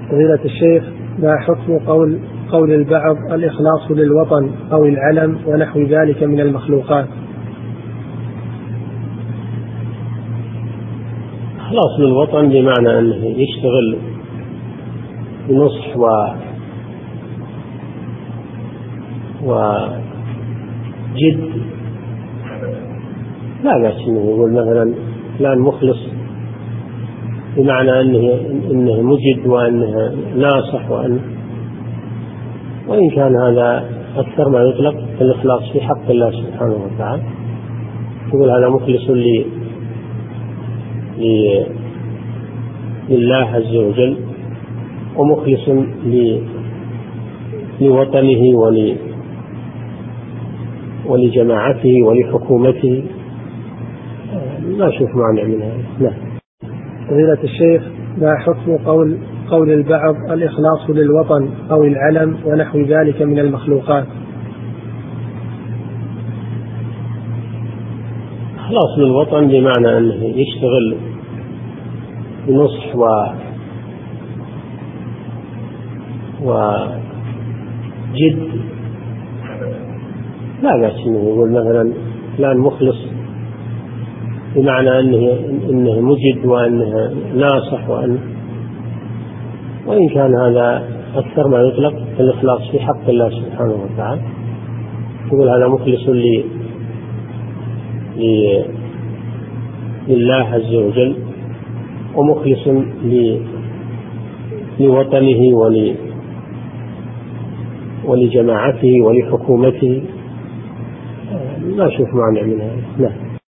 فضيلة الشيخ، ما حكم قول البعض الإخلاص للوطن أو العلم ونحو ذلك من المخلوقات؟ إخلاص للوطن بمعنى أنه يشتغل بنصح وجد، لا بأس أنه يقول مثلا فلان مخلص، بمعنى أنه مجد وأنه ناصح، وإن كان هذا أكثر ما يطلق الإخلاص في حق الله سبحانه وتعالى، يقول هذا مخلص لله عز وجل، ومخلص لوطنه ولجماعته ولحكومته، لا أشوف معنى من هذا. لا. فضيلة الشيخ، ما حكم قول البعض الإخلاص للوطن أو العلم ونحو ذلك من المخلوقات؟ إخلاص للوطن بمعنى أنه يشتغل بنصح وجد، لا بأس أنه يقول مثلا فلان مخلص، بمعنى أنه مجد وأنه ناصح، وإن كان هذا أكثر ما يطلق الإخلاص في حق الله سبحانه وتعالى، يقول هذا مخلص لله عز وجل، ومخلص لوطنه ولجماعته ولحكومته، لا أشوف معنى من هذا. لا.